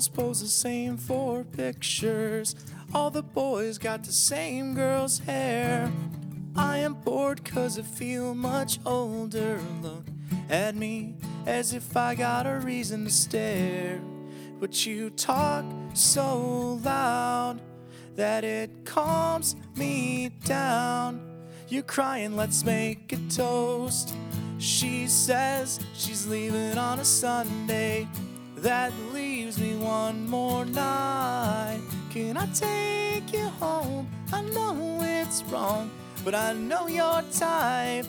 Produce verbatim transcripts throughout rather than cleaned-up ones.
girls pose the same for pictures. All the boys got the same girl's hair. I am bored cause I feel much older. Look at me as if I got a reason to stare. But you talk so loud that it calms me down. You're crying, let's make a toast. She says she's leaving on a Sunday. That leaves me one more night. Can I take you home? I know it's wrong, but I know your type.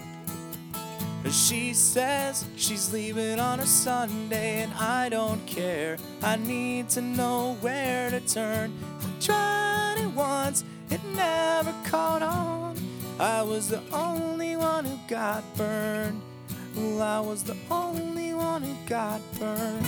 She says she's leaving on a Sunday, and I don't care. I need to know where to turn. I tried it once, it never caught on. I was the only one who got burned. Well, I was the only one who got burned.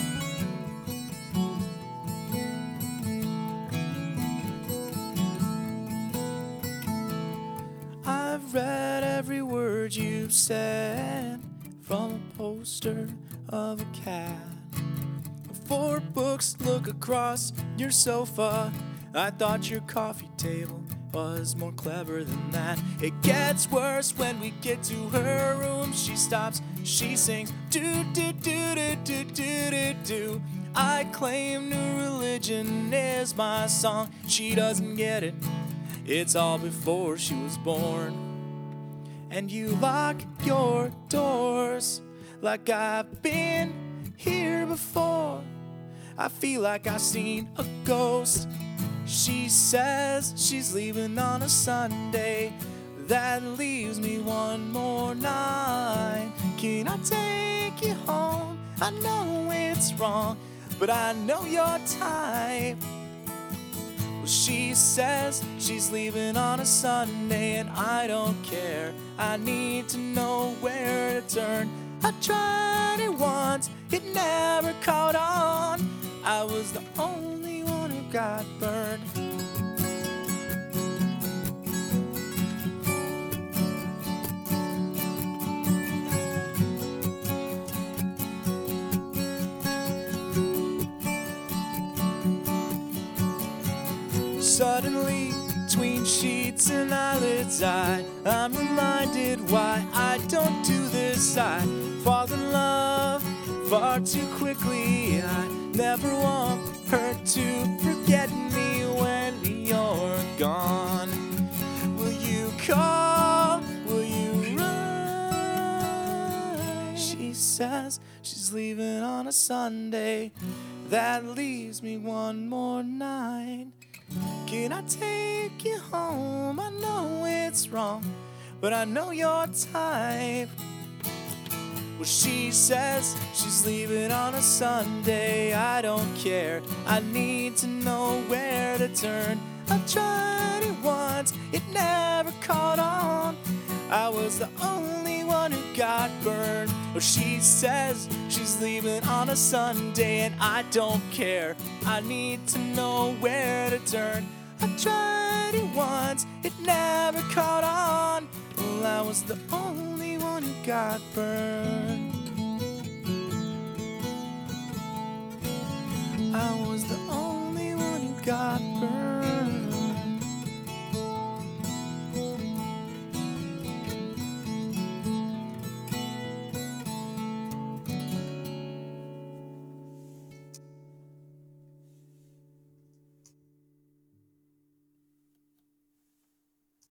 I've read every word you've said, from a poster of a cat. Four books look across your sofa. I thought your coffee table was more clever than that. It gets worse when we get to her room. She stops, she sings, do do do do do do do do. I claim new religion is my song. She doesn't get it, it's all before she was born. And you lock your doors like I've been here before. I feel like I've seen a ghost. She says she's leaving on a Sunday. That leaves me one more night. Can I take you home? I know it's wrong, but I know your type. Well, she says she's leaving on a Sunday, and I don't care. I need to know where to turn. I tried it once, it never caught on. I was the only one who got burned. Suddenly, between sheets and eyelids, I, I'm reminded why I don't do this. I fall in love far too quickly. I never want her to forget me when you're gone. Will you call? Will you run? She says she's leaving on a Sunday. That leaves me one more night. Can I take you home? I know it's wrong, but I know your type. Well, she says she's leaving on a Sunday. I don't care. I need to know where to turn. I tried it once, it never caught on. I was the only one who got burned. Well, she says she's leaving on a Sunday, and I don't care. I need to know where to turn. I tried it once, it never caught on. Well, I was the only one who got burned. I was the only one who got burned.